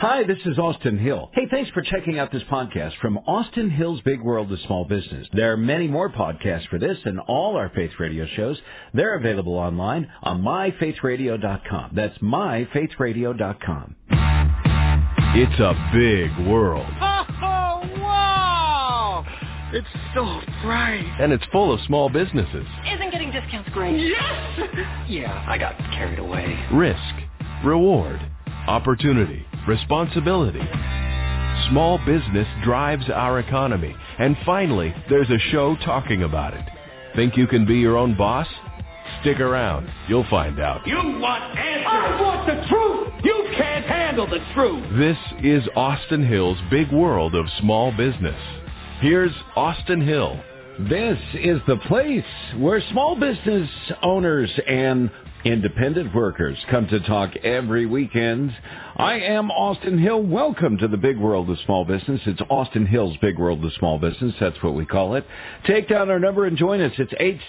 Hi, this is Austin Hill. Hey, thanks for checking out this podcast from Austin Hill's Big World of Small Business. There are many more podcasts for this and all our Faith Radio shows. They're available online on myfaithradio.com. That's myfaithradio.com. It's a big world. Oh, wow! It's so bright. And it's full of small businesses. Isn't getting discounts great? Yes! Yeah, I got carried away. Risk, reward, opportunity, responsibility. Small business drives our economy. And finally, there's a show talking about it. Think you can be your own boss? Stick around. You'll find out. You want answers. I want the truth. You can't handle the truth. This is Austin Hill's Big World of Small Business. Here's Austin Hill. This is the place where small business owners and independent workers come to talk every weekend. I am Austin Hill. Welcome to the Big World of Small Business. It's Austin Hill's Big World of Small Business. That's what we call it. Take down our number and join us. It's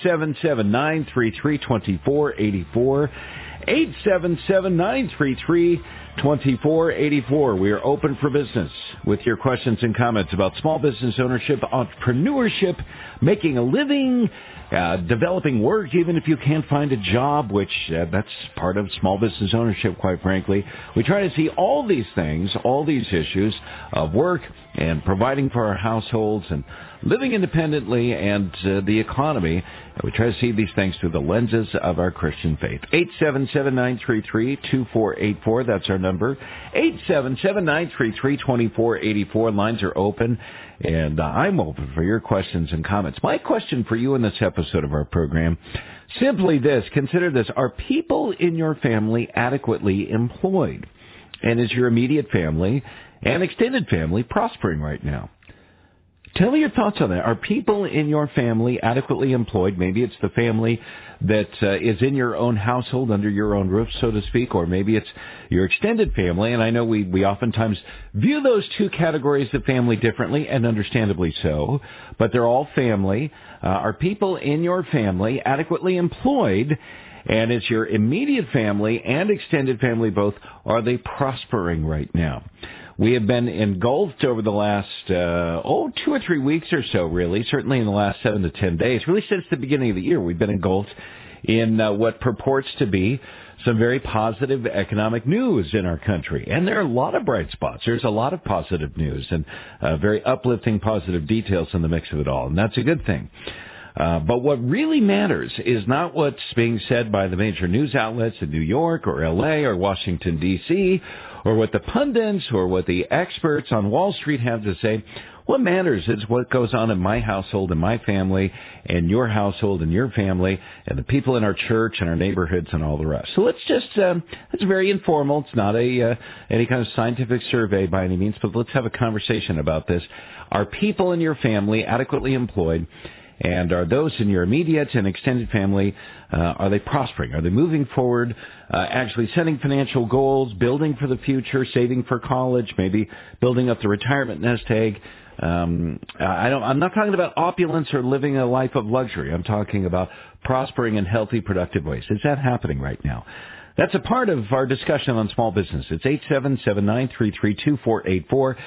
877-933-2484. 877-933-2484. We are open for business with your questions and comments about small business ownership, entrepreneurship, making a living, developing work, even if you can't find a job, which that's part of small business ownership, quite frankly. We try to see all these things, all these issues of work and providing for our households and living independently and the economy. We try to see these things through the lenses of our Christian faith. 877-933-2484. That's our number. 877-933-2484. Lines are open, and I'm open for your questions and comments. My question for you in this episode of our program, simply this. Consider this. Are people in your family adequately employed? And is your immediate family and extended family prospering right now? Tell me your thoughts on that. Are people in your family adequately employed? Maybe it's the family that is in your own household, under your own roof, so to speak, or maybe it's your extended family. And I know we oftentimes view those two categories of family differently, and understandably so, but they're all family. Are people in your family adequately employed? And is your immediate family and extended family both, are they prospering right now? We have been engulfed over the last, 2 or 3 weeks or so, really, certainly in the last 7 to 10 days, really since the beginning of the year. We've been engulfed in what purports to be some very positive economic news in our country. And there are a lot of bright spots. There's a lot of positive news and very uplifting positive details in the mix of it all, and that's a good thing. But what really matters is not what's being said by the major news outlets in New York or L.A. or Washington, D.C., or what the pundits or what the experts on Wall Street have to say. What matters is what goes on in my household and my family and your household and your family and the people in our church and our neighborhoods and all the rest. So let's just, it's very informal. It's not any kind of scientific survey by any means, but let's have a conversation about this. Are people in your family adequately employed? And are those in your immediate and extended family, are they prospering? Are they moving forward, actually setting financial goals, building for the future, saving for college, maybe building up the retirement nest egg? I'm not talking about opulence or living a life of luxury. I'm talking about prospering in healthy, productive ways. Is that happening right now? That's a part of our discussion on small business. It's 877-933-2484,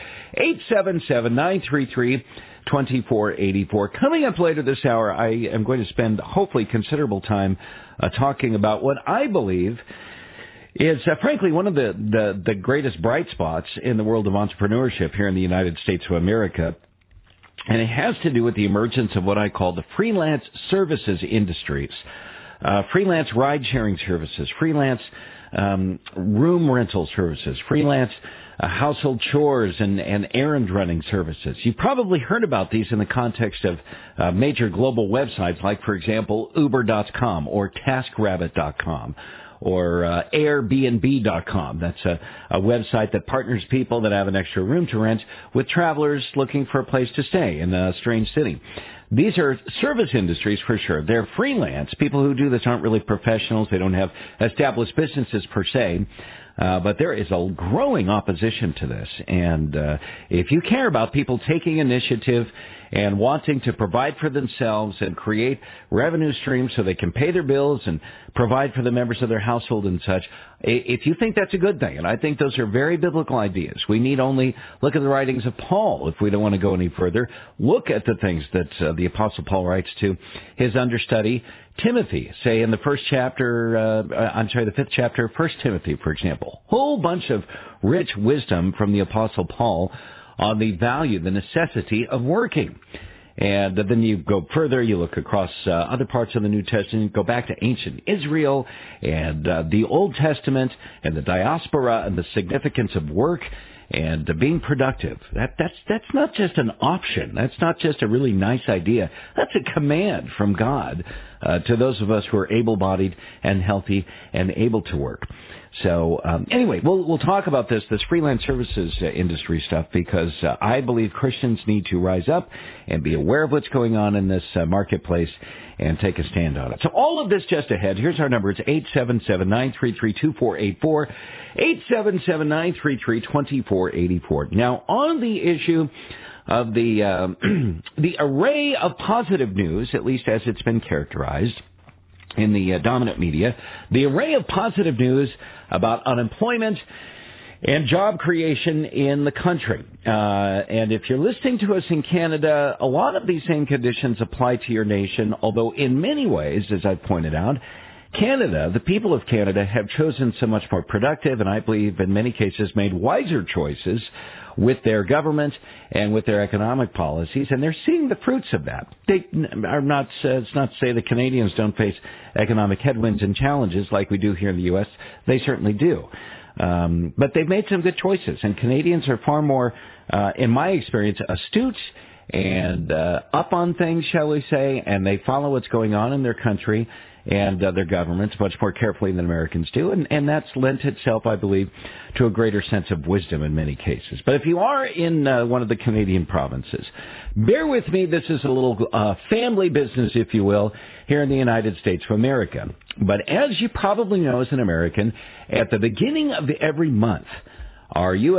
877-933-2484. Coming up later this hour, I am going to spend hopefully considerable time talking about what I believe is, frankly, one of the greatest bright spots in the world of entrepreneurship here in the United States of America. And it has to do with the emergence of what I call the freelance services industries. Freelance ride-sharing services, freelance room rental services, freelance household chores and errand-running services. You've probably heard about these in the context of major global websites like, for example, Uber.com or TaskRabbit.com or Airbnb.com. That's a website that partners people that have an extra room to rent with travelers looking for a place to stay in a strange city. These are service industries for sure. They're freelance. People who do this aren't really professionals. They don't have established businesses per se. But there is a growing opposition to this. And if you care about people taking initiative and wanting to provide for themselves and create revenue streams so they can pay their bills and provide for the members of their household and such. If you think that's a good thing, and I think those are very biblical ideas, we need only look at the writings of Paul if we don't want to go any further. Look at the things that the Apostle Paul writes to his understudy, Timothy, say in the the 5th chapter of 1 Timothy, for example. Whole bunch of rich wisdom from the Apostle Paul on the value, the necessity of working. And then you go further, you look across other parts of the New Testament, go back to ancient Israel and the Old Testament and the diaspora and the significance of work and being productive. That's not just an option. That's not just a really nice idea. That's a command from God to those of us who are able-bodied and healthy and able to work. So anyway, we'll talk about this freelance services industry stuff because I believe Christians need to rise up and be aware of what's going on in this marketplace and take a stand on it. So all of this just ahead. Here's our number. It's 877-933-2484, 877-933-2484. Now, on the issue of the array of positive news, at least as it's been characterized in the dominant media, the array of positive news about unemployment and job creation in the country. And if you're listening to us in Canada, a lot of these same conditions apply to your nation, although in many ways, as I've pointed out, Canada, the people of Canada, have chosen so much more productive and I believe in many cases made wiser choices with their government and with their economic policies, and they're seeing the fruits of that. They are not, it's not to say that Canadians don't face economic headwinds and challenges like we do here in the U.S. They certainly do. But they've made some good choices, and Canadians are far more, in my experience, astute and up on things, shall we say, and they follow what's going on in their country and their governments much more carefully than Americans do, and that's lent itself, I believe, to a greater sense of wisdom in many cases. But if you are in one of the Canadian provinces, bear with me, this is a little family business, if you will, here in the United States of America. But as you probably know as an American, at the beginning of every month, our the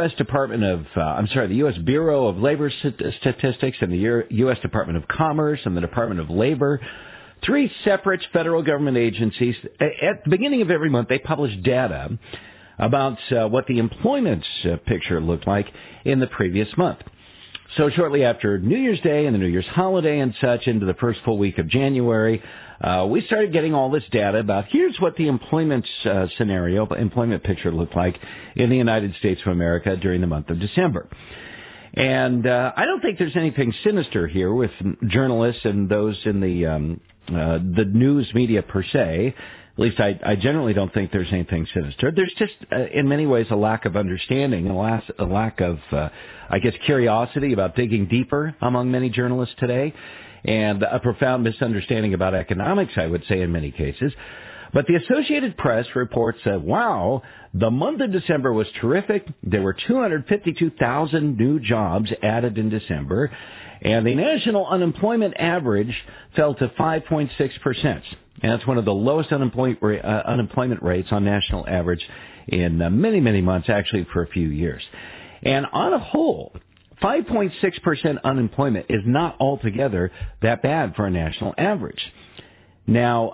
U.S. Bureau of Labor Statistics and the U.S. Department of Commerce and the Department of Labor, three separate federal government agencies, at the beginning of every month, they publish data about what the employment picture looked like in the previous month. So shortly after New Year's Day and the New Year's holiday and such, into the first full week of January, we started getting all this data about here's what the employment employment picture looked like in the United States of America during the month of December. And I don't think there's anything sinister here with journalists and those in the news media per se. At least I generally don't think there's anything sinister. There's just, in many ways, a lack of understanding, a lack of, curiosity about digging deeper among many journalists today, and a profound misunderstanding about economics, I would say, in many cases. But the Associated Press reports that, wow, the month of December was terrific. There were 252,000 new jobs added in December, and the national unemployment average fell to 5.6%. And that's one of the lowest unemployment rates on national average in many, many months, actually for a few years. And on a whole, 5.6% unemployment is not altogether that bad for a national average. Now,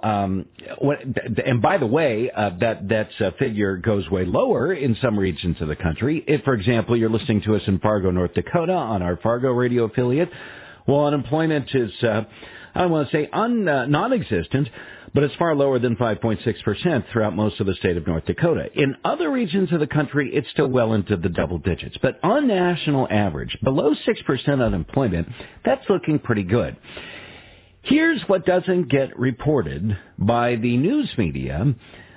and by the way, that figure goes way lower in some regions of the country. If, for example, you're listening to us in Fargo, North Dakota on our Fargo radio affiliate, well, unemployment is, I don't want to say non-existent, but it's far lower than 5.6% throughout most of the state of North Dakota. In other regions of the country, it's still well into the double digits. But on national average, below 6% unemployment, that's looking pretty good. Here's what doesn't get reported by the news media,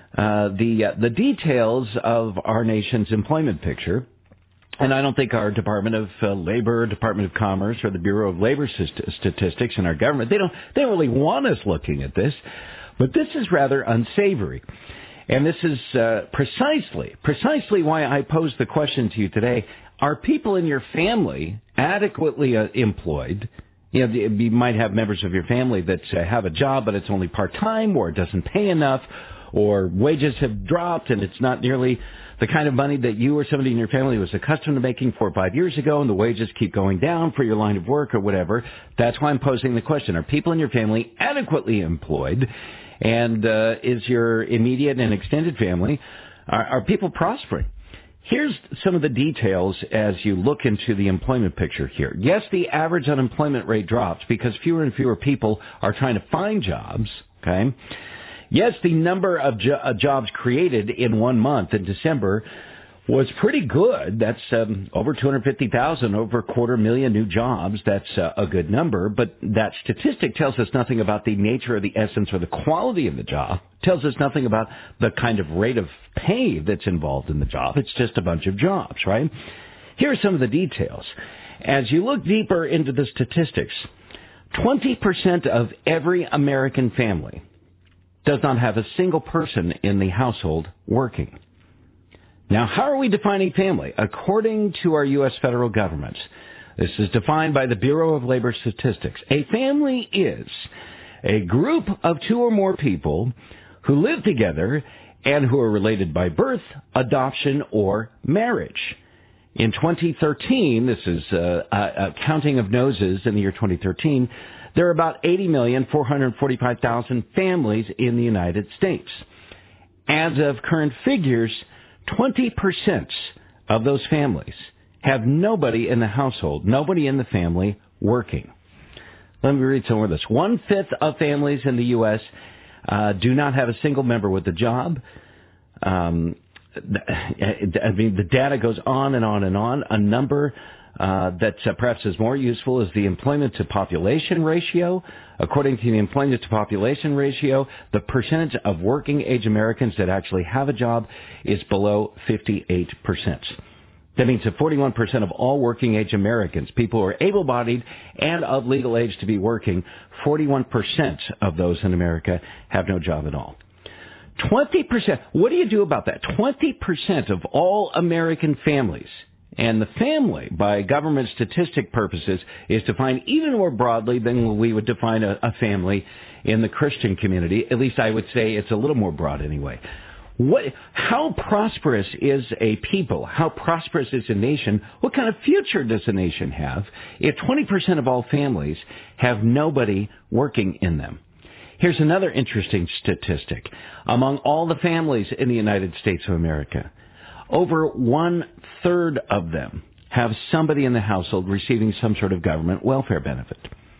the details of our nation's employment picture. And I don't think our Department of Labor, Department of Commerce, or the Bureau of Labor Statistics in our government, they don't really want us looking at this. But this is rather unsavory. And this is precisely why I pose the question to you today. Are people in your family adequately employed? You know, you might have members of your family that have a job, but it's only part-time, or it doesn't pay enough, or wages have dropped and it's not nearly the kind of money that you or somebody in your family was accustomed to making 4 or 5 years ago, and the wages keep going down for your line of work or whatever. That's why I'm posing the question. Are people in your family adequately employed? And is your immediate and extended family, are people prospering? Here's some of the details as you look into the employment picture here. Yes, the average unemployment rate drops because fewer and fewer people are trying to find jobs, okay? Yes, the number of jobs created in 1 month in December was pretty good. That's over 250,000, over 250,000 new jobs. That's a good number, but that statistic tells us nothing about the nature or the essence or the quality of the job. It tells us nothing about the kind of rate of pay that's involved in the job. It's just a bunch of jobs, right? Here are some of the details. As you look deeper into the statistics, 20% of every American family does not have a single person in the household working. Now, how are we defining family? According to our U.S. federal government, this is defined by the Bureau of Labor Statistics. A family is a group of 2 or more people who live together and who are related by birth, adoption, or marriage. In 2013, this is a counting of noses in the year 2013, there are about 80,445,000 families in the United States. As of current figures, 20% of those families have nobody in the household, nobody in the family working. Let me read some of this. 1/5 of families in the U.S. Do not have a single member with a job. I mean, the data goes on and on and on. A number that perhaps is more useful is the employment to population ratio. According to the employment to population ratio, the percentage of working age Americans that actually have a job is below 58%. That means that 41% of all working age Americans, people who are able-bodied and of legal age to be working, 41% of those in America have no job at all. 20%, what do you do about that? 20% of all American families. And the family, by government statistic purposes, is defined even more broadly than we would define a family in the Christian community. At least I would say it's a little more broad anyway. How prosperous is a people? How prosperous is a nation? What kind of future does a nation have if 20% of all families have nobody working in them? Here's another interesting statistic. Among all the families in the United States of America, over 1/3 of them have somebody in the household receiving some sort of government welfare benefit.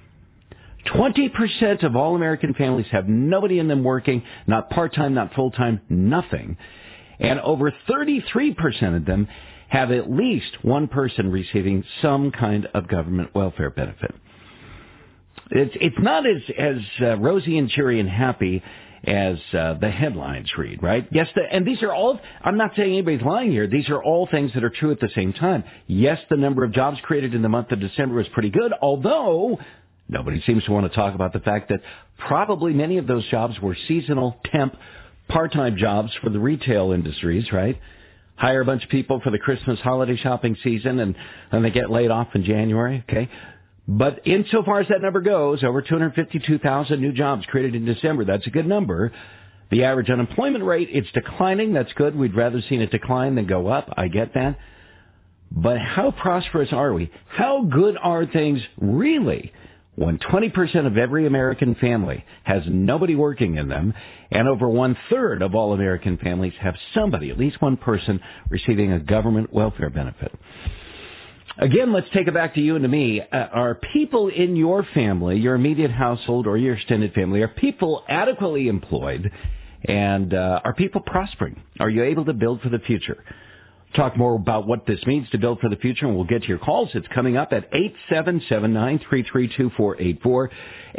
20% of all American families have nobody in them working, not part-time, not full-time, nothing. And over 33% of them have at least one person receiving some kind of government welfare benefit. It's not as rosy and cheery and happy as the headlines read, right? Yes, and these are all, I'm not saying anybody's lying here. These are all things that are true at the same time. Yes, the number of jobs created in the month of December was pretty good, although nobody seems to want to talk about the fact that probably many of those jobs were seasonal, temp, part-time jobs for the retail industries, right? Hire a bunch of people for the Christmas holiday shopping season, and then they get laid off in January, okay? But insofar as that number goes, over 252,000 new jobs created in December. That's a good number. The average unemployment rate, it's declining. That's good. We'd rather see it decline than go up. I get that. But how prosperous are we? How good are things really when 20% of every American family has nobody working in them, and over 1/3 of all American families have somebody, at least one person, receiving a government welfare benefit? Again, let's take it back to you and to me. Are people in your family, your immediate household or your extended family, are people adequately employed, and are people prospering? Are you able to build for the future? Talk more about what this means to build for the future, and we'll get to your calls. It's coming up at 877-933-2484,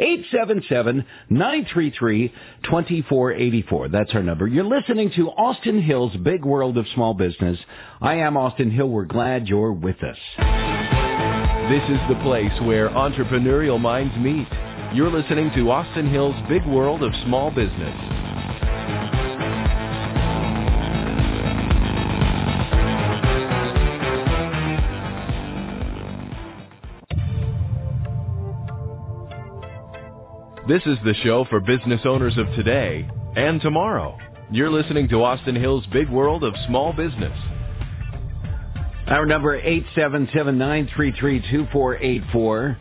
877-933-2484. That's our number. You're listening to Austin Hill's Big World of Small Business. I am Austin Hill. We're glad you're with us. This is the place where entrepreneurial minds meet. You're listening to Austin Hill's Big World of Small Business. This is the show for business owners of today and tomorrow. You're listening to Austin Hill's Big World of Small Business. Our number, 877-933-2484.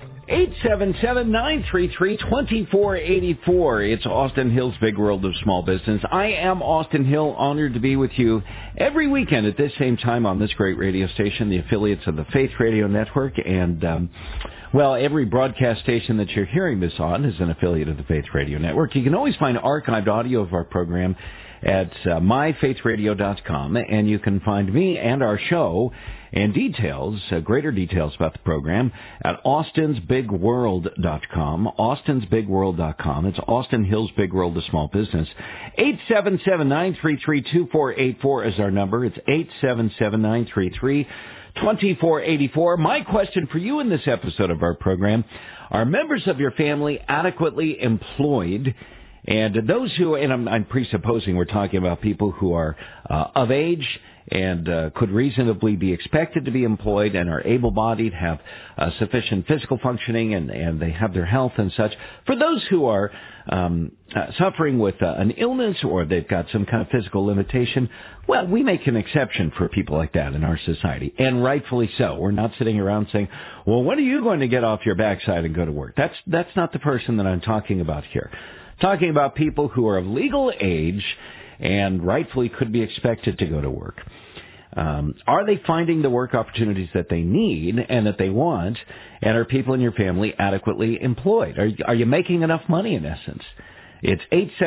877-933-2484. It's Austin Hill's Big World of Small Business. I am Austin Hill, honored to be with you every weekend at this same time on this great radio station, the affiliates of the Faith Radio Network. And, every broadcast station that you're hearing this on is an affiliate of the Faith Radio Network. You can always find archived audio of our program at myfaithradio.com, and you can find me and our show and details, greater details about the program at austinsbigworld.com, austinsbigworld.com. It's Austin Hill's Big World of Small Business. 877-933-2484 is our number. It's 877-933-2484. My question for you in this episode of our program, are members of your family adequately employed? And those who, and I'm presupposing we're talking about people who are of age and could reasonably be expected to be employed and are able-bodied, have sufficient physical functioning, and they have their health and such. For those who are suffering with an illness or they've got some kind of physical limitation, well, we make an exception for people like that in our society, and rightfully so. We're not sitting around saying, well, when are you going to get off your backside and go to work? That's not the person that I'm talking about here. Talking about people who are of legal age and rightfully could be expected to go to work. Are they finding the work opportunities that they need and that they want? And are people in your family adequately employed? Are you making enough money, in essence? It's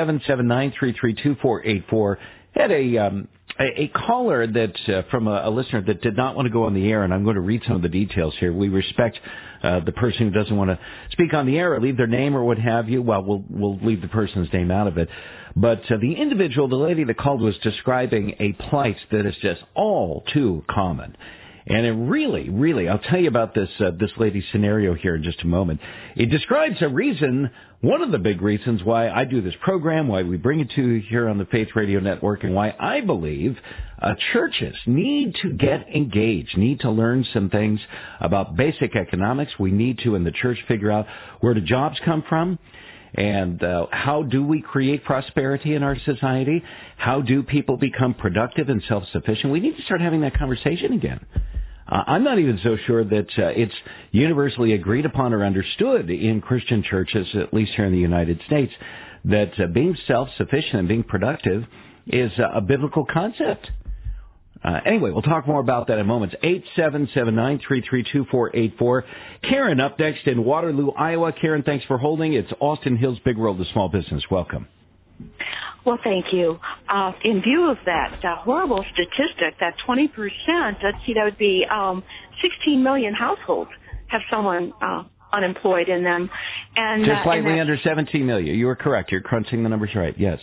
877-933-2484. Had a caller that from a listener that did not want to go on the air, and I'm going to read some of the details here. We respect the person who doesn't want to speak on the air or leave their name or what have you. Well, we'll leave the person's name out of it. But the individual, the lady that called, was describing a plight that is just all too common. And it really, I'll tell you about this lady's scenario here in just a moment. It describes a reason, one of the big reasons why I do this program, why we bring it to you here on the Faith Radio Network, and why I believe churches need to get engaged, need to learn some things about basic economics. We need to, in the church, figure out where do jobs come from. And how do we create prosperity in our society? How do people become productive and self-sufficient? We need to start having that conversation again. I'm not even so sure that it's universally agreed upon or understood in Christian churches, at least here in the United States, that being self-sufficient and being productive is a biblical concept. Anyway, we'll talk more about that in a moment. 877-933-2484. Karen up next in Waterloo, Iowa. Karen, thanks for holding. It's Austin Hill's Big World of Small Business. Welcome. Well, thank you. In view of that horrible statistic, that 20%, that would be 16 million households have someone unemployed in them. And just slightly under 17 million. You are correct. You're crunching the numbers right. Yes.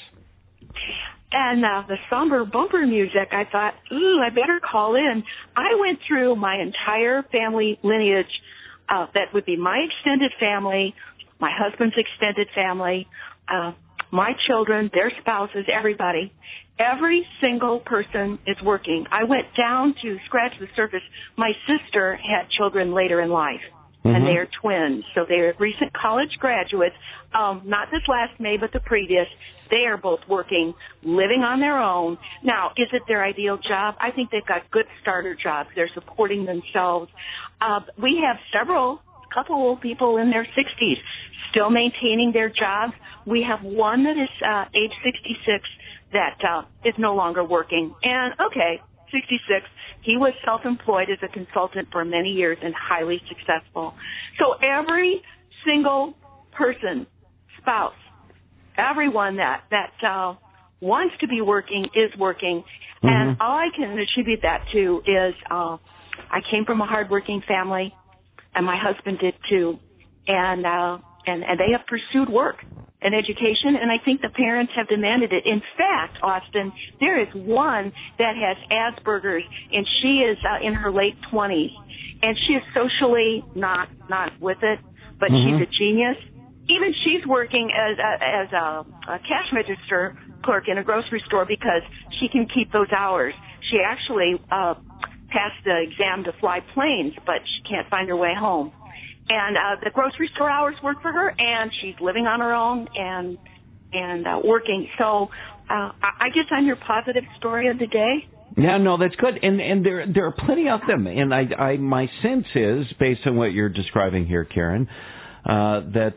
And the somber bumper music, I thought, I better call in. I went through my entire family lineage. That would be my extended family, my husband's extended family, my children, their spouses, everybody. Every single person is working. I went down to scratch the surface. My sister had children later in life. And they are twins, so they are recent college graduates, not this last May, but the previous. They are both working, living on their own. Now, is it their ideal job? I think they've got good starter jobs. They're supporting themselves. We have couple people in their 60s still maintaining their jobs. We have one that is age 66 that is no longer working. And, 66. He was self-employed as a consultant for many years and highly successful. So every single person, spouse, everyone that wants to be working is working. And all I can attribute that to is I came from a hardworking family, and my husband did too. And they have pursued work and education, and I think the parents have demanded it. In fact, Austin, there is one that has Asperger's, and she is in her late 20s, and she is socially not with it, but she's a genius. Even she's working as a cash register clerk in a grocery store because she can keep those hours. She actually passed the exam to fly planes, but she can't find her way home. And the grocery store hours work for her, and she's living on her own and working. So I guess I'm your positive story of the day. Yeah, no, that's good, and there are plenty of them, and my sense is, based on what you're describing here, Karen, that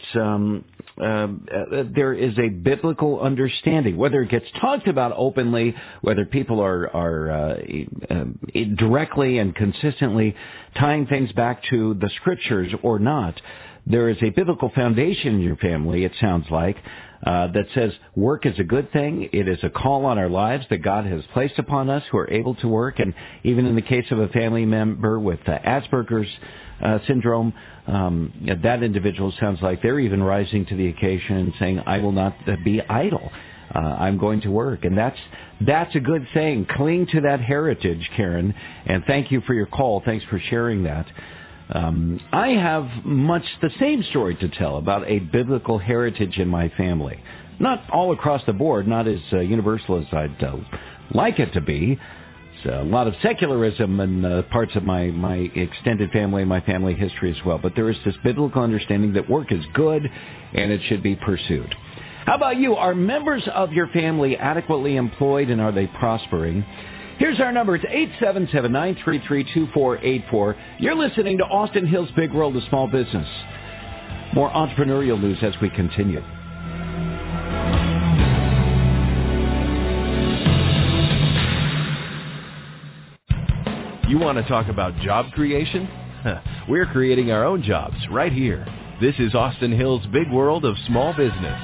there is a biblical understanding, whether it gets talked about openly, whether people are directly and consistently tying things back to the scriptures or not. There is a biblical foundation in your family, it sounds like, that says work is a good thing. It is a call on our lives that God has placed upon us who are able to work. And even in the case of a family member with Asperger's syndrome, that individual sounds like they're even rising to the occasion and saying, I will not be idle. I'm going to work. And that's a good thing. Cling to that heritage, Karen. And thank you for your call. Thanks for sharing that. I have much the same story to tell about a biblical heritage in my family. Not all across the board, not as universal as I'd like it to be. It's a lot of secularism in parts of my extended family, my family history as well. But there is this biblical understanding that work is good and it should be pursued. How about you? Are members of your family adequately employed and are they prospering? Here's our number. It's 877-933-2484. You're listening to Austin Hill's Big World of Small Business. More entrepreneurial news as we continue. You want to talk about job creation? We're creating our own jobs right here. This is Austin Hill's Big World of Small Business.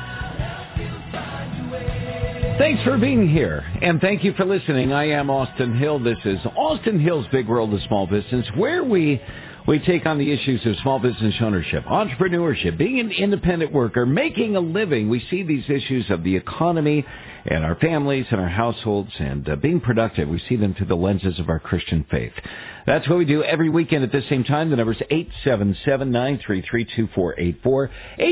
Thanks for being here, and thank you for listening. I am Austin Hill. This is Austin Hill's Big World of Small Business, where we take on the issues of small business ownership, entrepreneurship, being an independent worker, making a living. We see these issues of the economy and our families and our households and being productive. We see them through the lenses of our Christian faith. That's what we do every weekend at this same time. The number is 877-933-2484,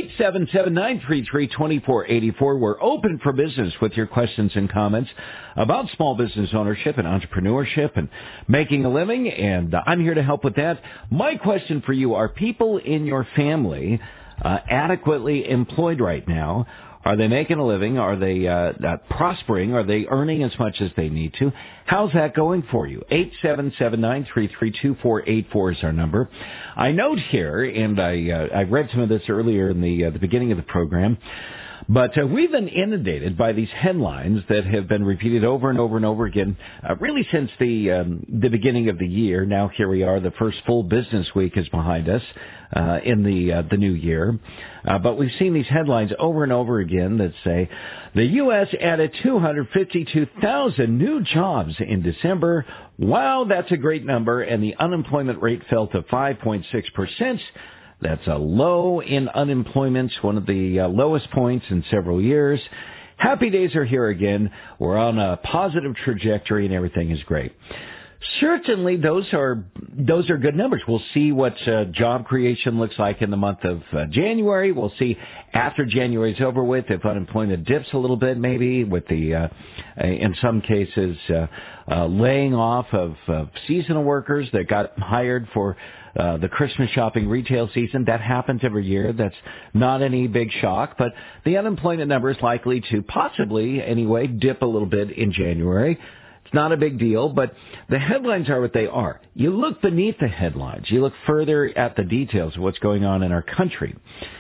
877-933-2484. We're open for business with your questions and comments about small business ownership and entrepreneurship and making a living, and I'm here to help with that. My question for you, are people in your family adequately employed right now? Are they making a living? Are they prospering? Are they earning as much as they need to? How's that going for you? 877-933-2484 is our number. I note here, and I read some of this earlier in the beginning of the program, but we've been inundated by these headlines that have been repeated over and over and over again, really since the beginning of the year. Now here we are, the first full business week is behind us in the new year. But we've seen these headlines over and over again that say the U.S. added 252,000 new jobs in December. Wow, that's a great number. And the unemployment rate fell to 5.6%. That's a low in unemployment, one of the lowest points in several years. Happy days are here again. We're on a positive trajectory and everything is great. Certainly, those are good numbers. We'll see what job creation looks like in the month of January. We'll see after January's over with if unemployment dips a little bit, maybe with the in some cases laying off of seasonal workers that got hired for the Christmas shopping retail season. That happens every year. That's not any big shock, but the unemployment number is likely to possibly, anyway, dip a little bit in January. It's not a big deal, but the headlines are what they are. You look beneath the headlines. You look further at the details of what's going on in our country.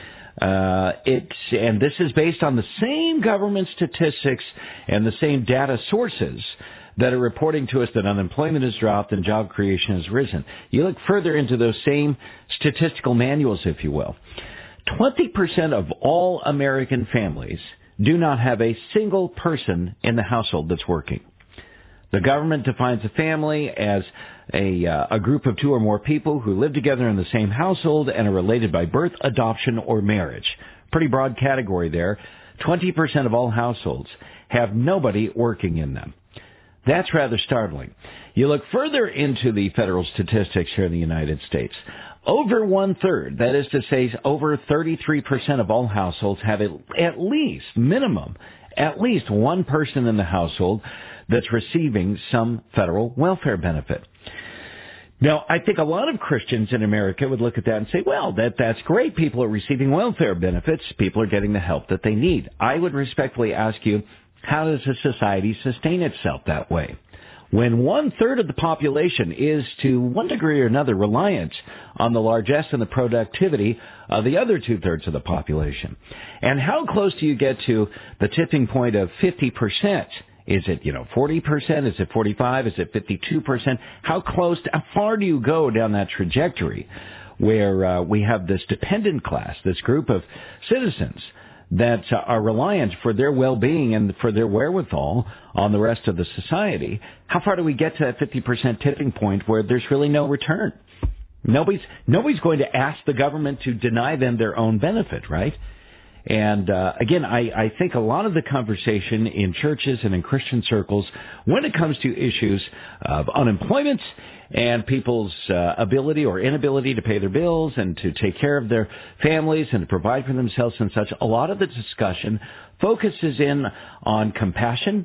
And this is based on the same government statistics and the same data sources that are reporting to us that unemployment has dropped and job creation has risen. You look further into those same statistical manuals, if you will. 20% of all American families do not have a single person in the household that's working. The government defines a family as a group of two or more people who live together in the same household and are related by birth, adoption, or marriage. Pretty broad category there. 20% of all households have nobody working in them. That's rather startling. You look further into the federal statistics here in the United States. Over one-third, that is to say over 33% of all households have at least one person in the household that's receiving some federal welfare benefit. Now, I think a lot of Christians in America would look at that and say, well, that's great. People are receiving welfare benefits. People are getting the help that they need. I would respectfully ask you, How does a society sustain itself that way? When 1/3 of the population is to one degree or another reliant on the largesse and the productivity of the other 2/3 of the population. And how close do you get to the tipping point of 50%? Is it, 40%? Is it 45? Is it 52%? How far do you go down that trajectory where we have this dependent class, this group of citizens that are reliant for their well-being and for their wherewithal on the rest of the society? How far do we get to that 50% tipping point where there's really no return? Nobody's going to ask the government to deny them their own benefit, right? And again, I think a lot of the conversation in churches and in Christian circles when it comes to issues of unemployment and people's ability or inability to pay their bills and to take care of their families and to provide for themselves and such, a lot of the discussion focuses in on compassion.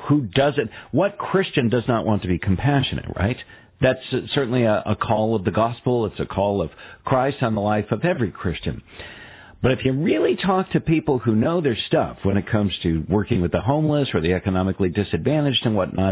What Christian does not want to be compassionate, right? That's certainly a call of the gospel. It's a call of Christ on the life of every Christian. But if you really talk to people who know their stuff when it comes to working with the homeless or the economically disadvantaged and whatnot,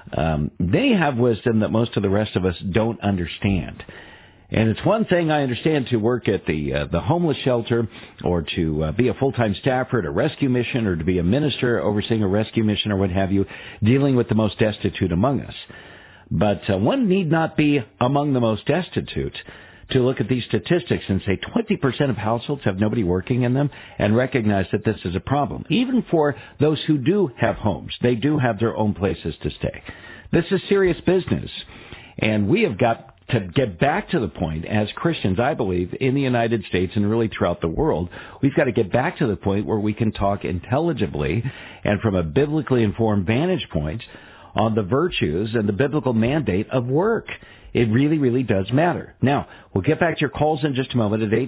they have wisdom that most of the rest of us don't understand. And it's one thing, I understand, to work at the homeless shelter or to be a full-time staffer at a rescue mission or to be a minister overseeing a rescue mission or what have you, dealing with the most destitute among us. But one need not be among the most destitute to look at these statistics and say 20% of households have nobody working in them and recognize that this is a problem. Even for those who do have homes, they do have their own places to stay. This is serious business. And we have got to get back to the point as Christians, I believe, in the United States and really throughout the world, we've got to get back to the point where we can talk intelligibly and from a biblically informed vantage point on the virtues and the biblical mandate of work. It really, really does matter. Now, we'll get back to your calls in just a moment at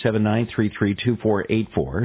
877-933-2484,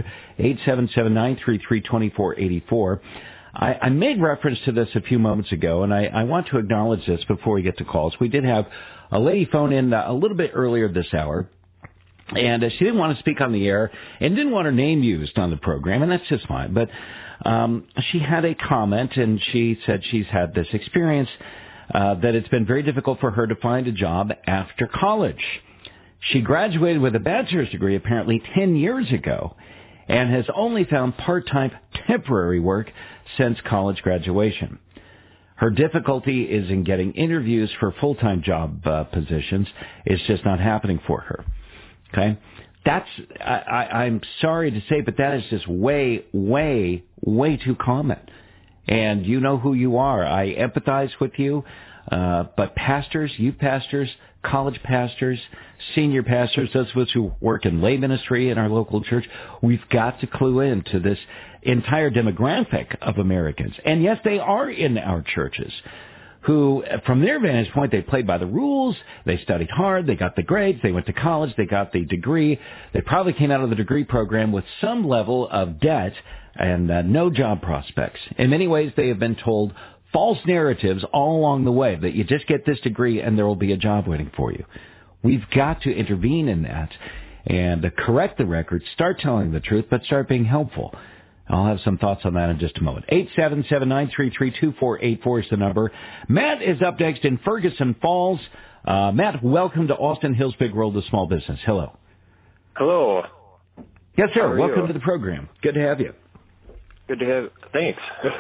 877-933-2484. I made reference to this a few moments ago, and I want to acknowledge this before we get to calls. We did have a lady phone in a little bit earlier this hour, and she didn't want to speak on the air and didn't want her name used on the program, and that's just fine. But she had a comment, and she said she's had this experience that it's been very difficult for her to find a job after college. She graduated with a bachelor's degree apparently 10 years ago and has only found part-time temporary work since college graduation. Her difficulty is in getting interviews for full-time job positions. It's just not happening for her. Okay? I'm sorry to say, but that is just way, way, way too common. And you know who you are. I empathize with you. But pastors, youth pastors, college pastors, senior pastors, those of us who work in lay ministry in our local church, we've got to clue into this entire demographic of Americans. And yes, they are in our churches who, from their vantage point, they played by the rules, they studied hard, they got the grades, they went to college, they got the degree. They probably came out of the degree program with some level of debt and no job prospects. In many ways, they have been told false narratives all along the way that you just get this degree and there will be a job waiting for you. We've got to intervene in that and correct the record, start telling the truth, but start being helpful. I'll have some thoughts on that in just a moment. 877-933-2484 is the number. Matt is up next in Ferguson Falls. Matt, welcome to Austin Hills Big World of Small Business. Hello. Hello. Yes, sir. Welcome to the program. Good to have you. Good to have. Thanks.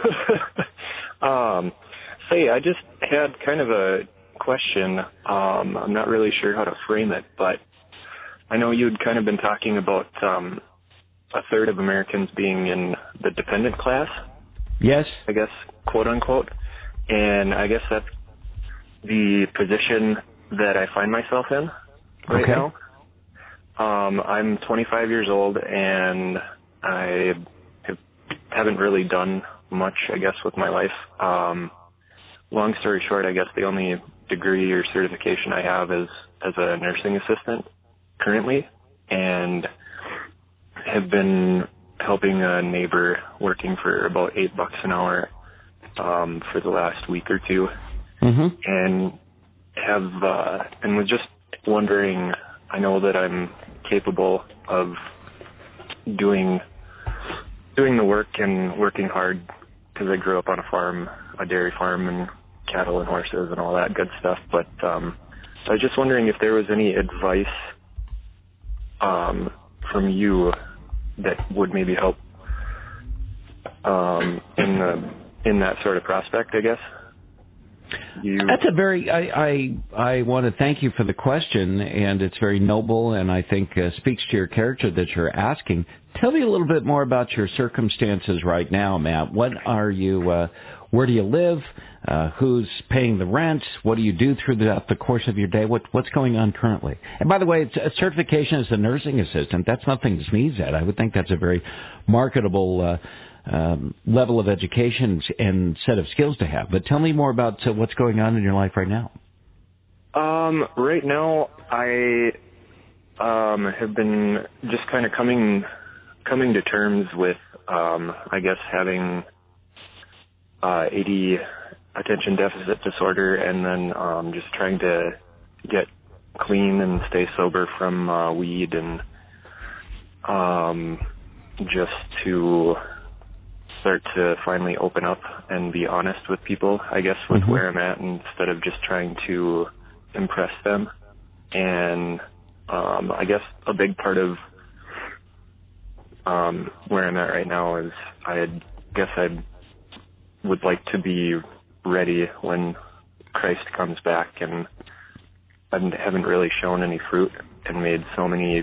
Say, I just had kind of a question. I'm not really sure how to frame it, but I know you'd kind of been talking about a third of Americans being in the dependent class. Yes. I guess, quote unquote. And I guess that's the position that I find myself in right now. I'm 25 years old and I haven't really done much, I guess, with my life. Long story short, I guess the only degree or certification I have is as a nursing assistant currently, and have been helping a neighbor working for about $8 an hour for the last week or two, and was just wondering. I know that I'm capable of doing the work and working hard because I grew up on a farm, a dairy farm, and cattle and horses and all that good stuff. But I was just wondering if there was any advice from you that would maybe help in that sort of prospect, I guess. That's a very, I want to thank you for the question, and it's very noble, and I think speaks to your character that you're asking. Tell me a little bit more about your circumstances right now, Matt. What are you, where do you live? Who's paying the rent? What do you do through the course of your day? What's going on currently? And by the way, it's a certification as a nursing assistant. That's nothing to sneeze at. I would think that's a very marketable level of education and set of skills to have. But tell me more about what's going on in your life right now. Right now, I have been just kind of coming to terms with, I guess, having AD, attention deficit disorder, and then just trying to get clean and stay sober from weed, and just to start to finally open up and be honest with people, I guess, with where I'm at, instead of just trying to impress them. And I guess a big part of where I'm at right now is I would like to be ready when Christ comes back, and I haven't really shown any fruit and made so many,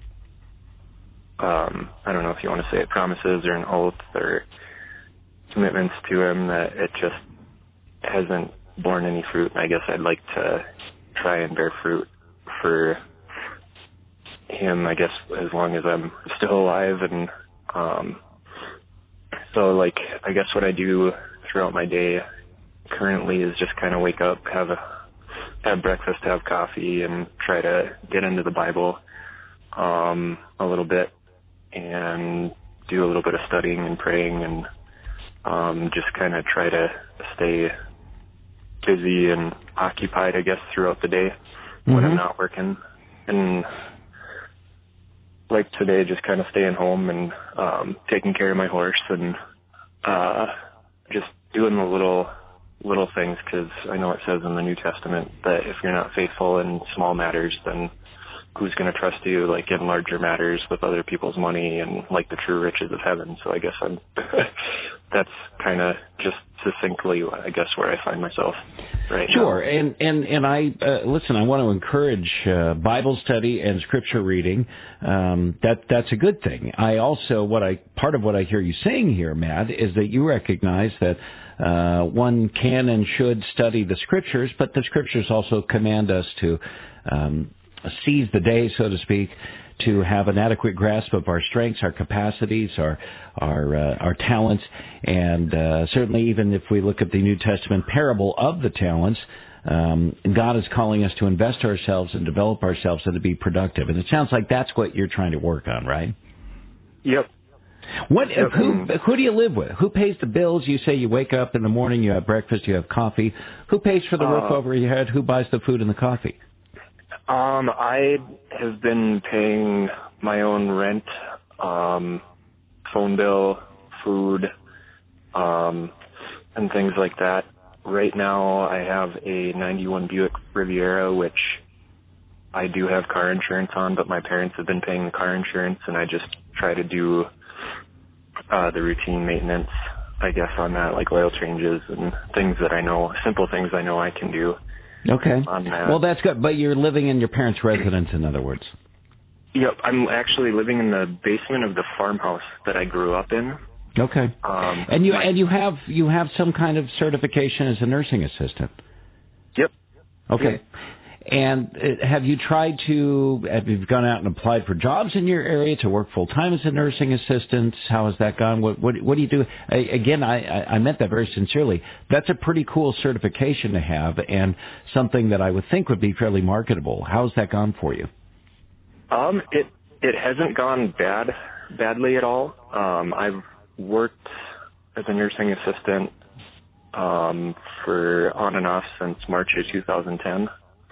I don't know if you want to say it, promises or an oath or commitments to him, that it just hasn't borne any fruit. And I guess I'd like to try and bear fruit for him, I guess, as long as I'm still alive. And so, like, I guess what I do throughout my day currently is just kind of wake up, have breakfast, have coffee, and try to get into the Bible a little bit, and do a little bit of studying and praying, and just kind of try to stay busy and occupied, I guess, throughout the day when I'm not working. And like today, just kind of staying home and taking care of my horse, and just doing the little things, because I know it says in the New Testament that if you're not faithful in small matters, then who's going to trust you, like, in larger matters with other people's money and, like, the true riches of heaven. So I guess that's kind of just succinctly, I guess, where I find myself right now. Sure, and I listen, I want to encourage Bible study and scripture reading. That's a good thing. I also, part of what I hear you saying here, Matt, is that you recognize that one can and should study the scriptures, but the scriptures also command us to seize the day, so to speak, to have an adequate grasp of our strengths, our capacities, our talents, and certainly even if we look at the New Testament parable of the talents, God is calling us to invest ourselves and develop ourselves and to be productive. And it sounds like that's what you're trying to work on, right? Yep. Who do you live with? Who pays the bills? You say you wake up in the morning, you have breakfast, you have coffee. Who pays for the roof over your head? Who buys the food and the coffee? I have been paying my own rent, phone bill, food, and things like that. Right now I have a 91 Buick Riviera, which I do have car insurance on, but my parents have been paying the car insurance, and I just try to do the routine maintenance, I guess, on that, like oil changes and things that I know, simple things I know I can do. Okay. Well, that's good. But you're living in your parents' residence, in other words. Yep. I'm actually living in the basement of the farmhouse that I grew up in. Okay. And you have some kind of certification as a nursing assistant. Yep. Okay. Yep. And have you gone out and applied for jobs in your area to work full time as a nursing assistant? How has that gone? What do you do? Again, I meant that very sincerely. That's a pretty cool certification to have, and something that I would think would be fairly marketable. How's that gone for you? It hasn't gone badly at all. I've worked as a nursing assistant for on and off since March of 2010.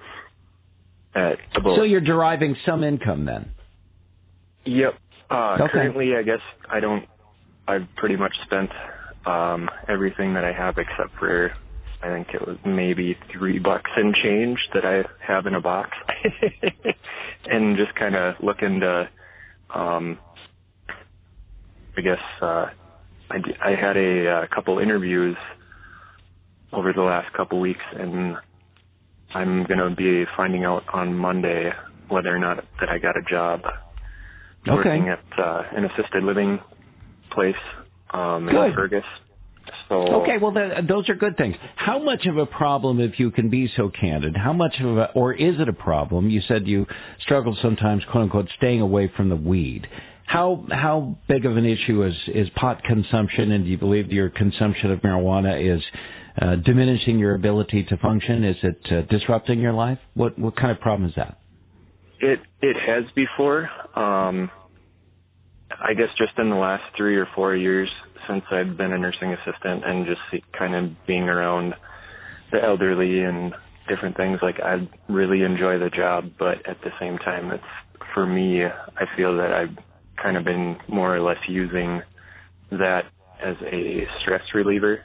So you're deriving some income then? Yep. Okay. Currently, I guess I've pretty much spent everything that I have except for, I think it was maybe $3 and change that I have in a box. And just kind of looking to, I guess, I had a couple interviews over the last couple weeks, and I'm going to be finding out on Monday whether or not that I got a job working at an assisted living place in Fergus. So, okay, well, those are good things. How much of a problem, if you can be so candid, how much of a, or is it a problem? You said you struggle sometimes, quote unquote, staying away from the weed. How big of an issue is pot consumption, and do you believe your consumption of marijuana is diminishing your ability to function? Is it disrupting your life? What kind of problem is that? It has before. I guess just in the last 3 or 4 years since I've been a nursing assistant and just kind of being around the elderly and different things, like I really enjoy the job, but at the same time, it's, for me, I feel that I've kind of been more or less using that as a stress reliever.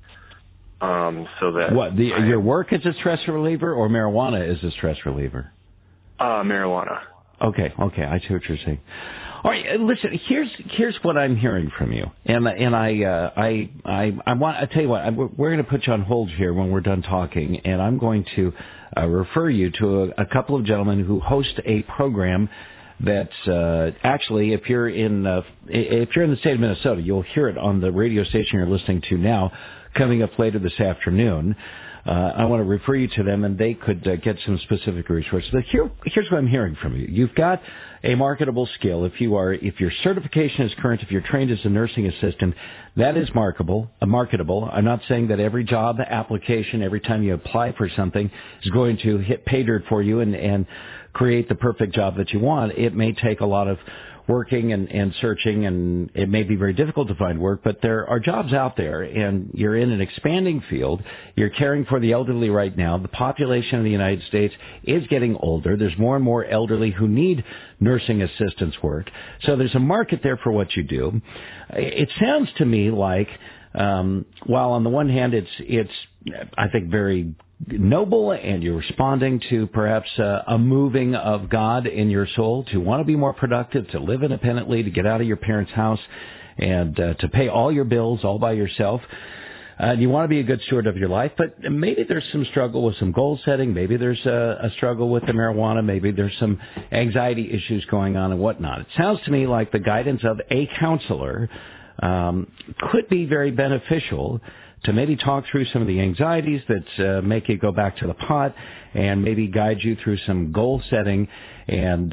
So that your work is a stress reliever, or marijuana is a stress reliever? Marijuana. Okay, I see what you're saying. All right, listen. Here's what I'm hearing from you, and I want to tell you what, we're going to put you on hold here when we're done talking, and I'm going to refer you to a couple of gentlemen who host a program that's actually, if you're in the state of Minnesota, you'll hear it on the radio station you're listening to now, coming up later this afternoon. I want to refer you to them, and they could get some specific resources. But here's what I'm hearing from you. You've got a marketable skill. If your certification is current, if you're trained as a nursing assistant, that is marketable. I'm not saying that every job application, every time you apply for something, is going to hit pay dirt for you and create the perfect job that you want. It may take a lot of working and searching, and it may be very difficult to find work, but there are jobs out there, and you're in an expanding field. You're caring for the elderly right now. The population of the United States is getting older. There's more and more elderly who need nursing assistance work. So there's a market there for what you do. It sounds to me like, while on the one hand it's I think very noble, and you're responding to perhaps a moving of God in your soul to want to be more productive, to live independently, to get out of your parents' house, and to pay all your bills all by yourself. You want to be a good steward of your life, but maybe there's some struggle with some goal setting. Maybe there's a struggle with the marijuana. Maybe there's some anxiety issues going on and whatnot. It sounds to me like the guidance of a counselor could be very beneficial to maybe talk through some of the anxieties that make you go back to the pot, and maybe guide you through some goal setting and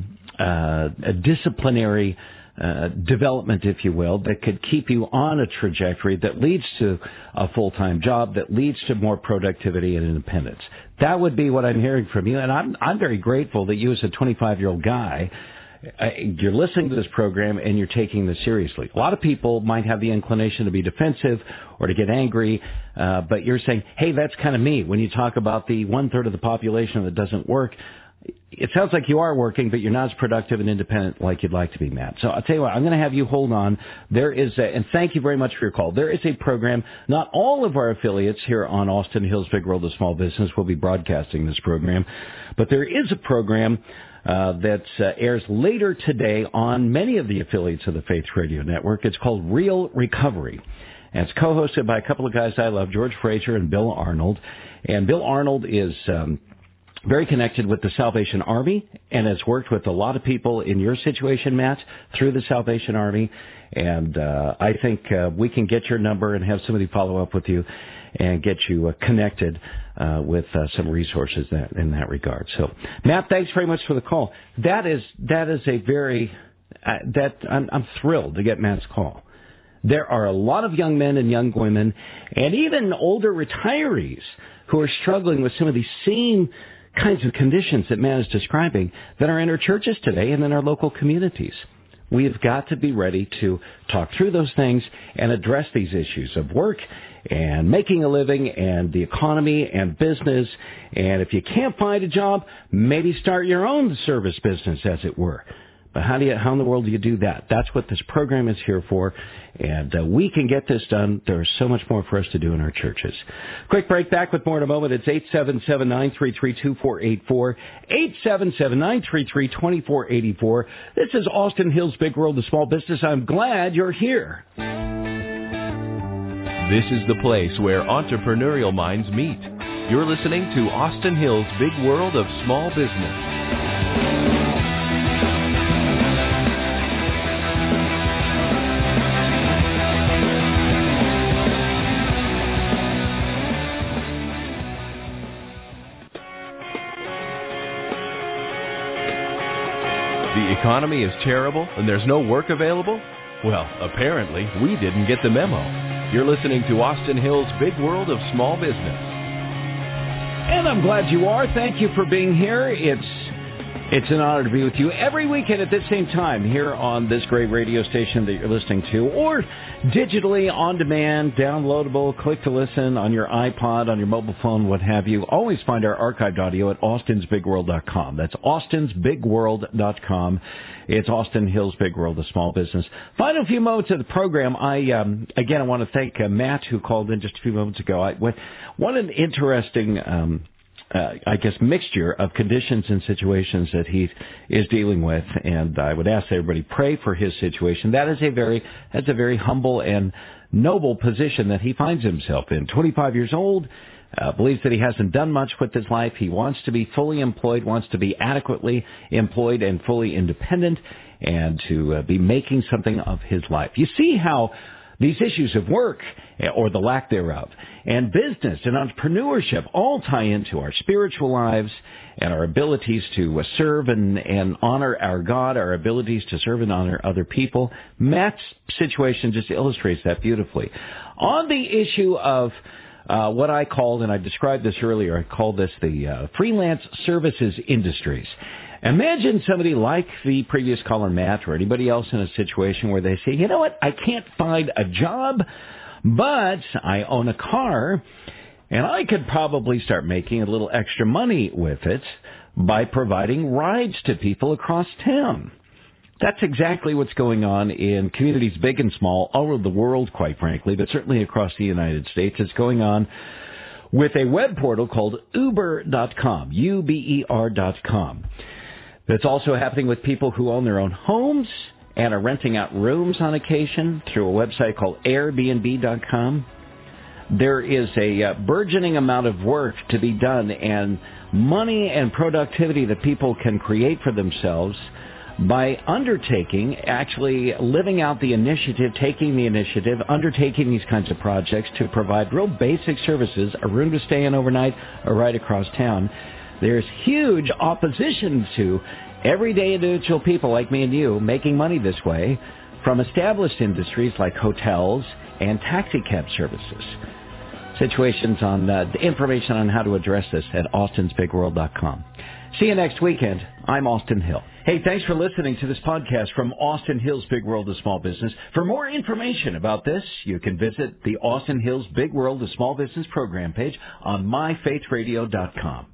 a disciplinary development, if you will, that could keep you on a trajectory that leads to a full-time job, that leads to more productivity and independence. That would be what I'm hearing from you, and I'm very grateful that you, as a 25-year-old guy, you're listening to this program and you're taking this seriously. A lot of people might have the inclination to be defensive or to get angry, but you're saying, hey, that's kind of me. When you talk about the 1/3 of the population that doesn't work, it sounds like you are working, but you're not as productive and independent like you'd like to be, Matt. So I'll tell you what, I'm going to have you hold on. There is and thank you very much for your call. There is a program. Not all of our affiliates here on Austin Hills Big World of Small Business will be broadcasting this program, but there is a program that airs later today on many of the affiliates of the Faith Radio Network. It's called Real Recovery. And it's co-hosted by a couple of guys I love, George Fraser and Bill Arnold. And Bill Arnold is very connected with the Salvation Army and has worked with a lot of people in your situation, Matt, through the Salvation Army. And I think we can get your number and have somebody follow up with you and get you connected with some resources in that regard. So, Matt, thanks very much for the call. That is a very I'm thrilled to get Matt's call. There are a lot of young men and young women, and even older retirees, who are struggling with some of these same kinds of conditions that Matt is describing that are in our churches today and in our local communities. We have got to be ready to talk through those things and address these issues of work and making a living and the economy and business. And if you can't find a job, maybe start your own service business, as it were. But how in the world do you do that? That's what this program is here for, and we can get this done. There's so much more for us to do in our churches. Quick break, back with more in a moment. It's 877-933-2484, 877-933-2484. This is Austin Hill's Big World of Small Business. I'm glad you're here. This is the place where entrepreneurial minds meet. You're listening to Austin Hill's Big World of Small Business. The economy is terrible and there's no work available? Well, apparently we didn't get the memo. You're listening to Austin Hill's Big World of Small Business. And I'm glad you are. Thank you for being here. It's an honor to be with you every weekend at this same time here on this great radio station that you're listening to, or digitally on demand, downloadable, click to listen on your iPod, on your mobile phone, what have you. Always find our archived audio at austinsbigworld.com. That's austinsbigworld.com. It's Austin Hill's Big World of Small Business. Final few moments of the program. I want to thank Matt, who called in just a few moments ago. What an interesting mixture of conditions and situations that he is dealing with. And I would ask everybody pray for his situation. That's a very humble and noble position that he finds himself in. 25 years old, believes that he hasn't done much with his life. He wants to be fully employed, wants to be adequately employed and fully independent, and to be making something of his life. You see how these issues of work, or the lack thereof, and business and entrepreneurship all tie into our spiritual lives and our abilities to serve and honor our God, our abilities to serve and honor other people. Matt's situation just illustrates that beautifully. On the issue of what I called, and I described this earlier, I called this the freelance services industries. Imagine somebody like the previous caller, Matt, or anybody else in a situation where they say, you know what, I can't find a job, but I own a car, and I could probably start making a little extra money with it by providing rides to people across town. That's exactly what's going on in communities big and small, all over the world, quite frankly, but certainly across the United States. It's going on with a web portal called Uber.com, UBER.com. That's also happening with people who own their own homes and are renting out rooms on occasion through a website called Airbnb.com. There is a burgeoning amount of work to be done and money and productivity that people can create for themselves by undertaking, actually living out the initiative, taking the initiative, undertaking these kinds of projects to provide real basic services, a room to stay in overnight, a ride across town. There's huge opposition to everyday individual people like me and you making money this way from established industries like hotels and taxi cab services. Situations on the information on how to address this at austinsbigworld.com. See you next weekend. I'm Austin Hill. Hey, thanks for listening to this podcast from Austin Hill's Big World of Small Business. For more information about this, you can visit the Austin Hill's Big World of Small Business program page on myfaithradio.com.